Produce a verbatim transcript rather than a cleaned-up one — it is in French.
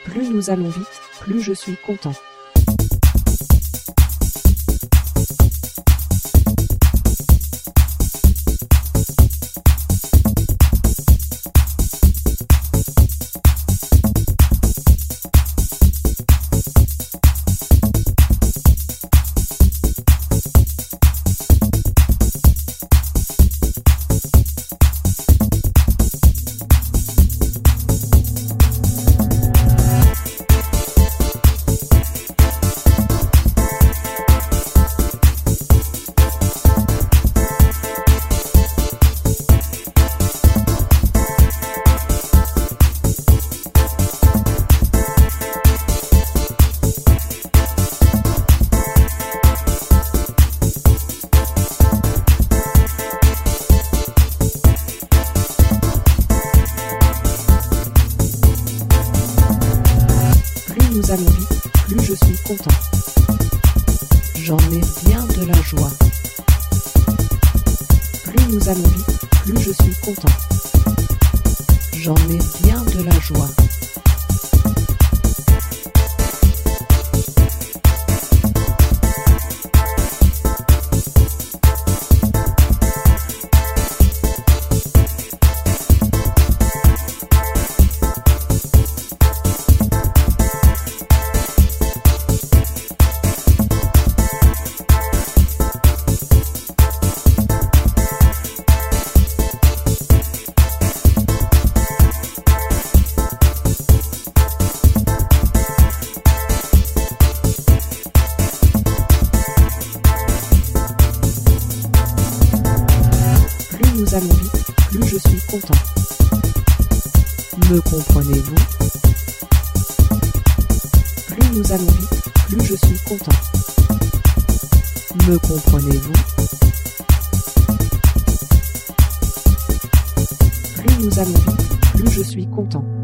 Plus nous allons vite, plus je suis content. Plus nous allons vite, plus je suis content. J'en ai bien de la joie. Plus nous allons vite, plus je suis content. J'en ai bien de la joie. Plus nous allons vite, plus je suis content. Me comprenez-vous? Plus nous allons vite, plus je suis content. Me comprenez-vous? Plus nous allons vite, plus je suis content.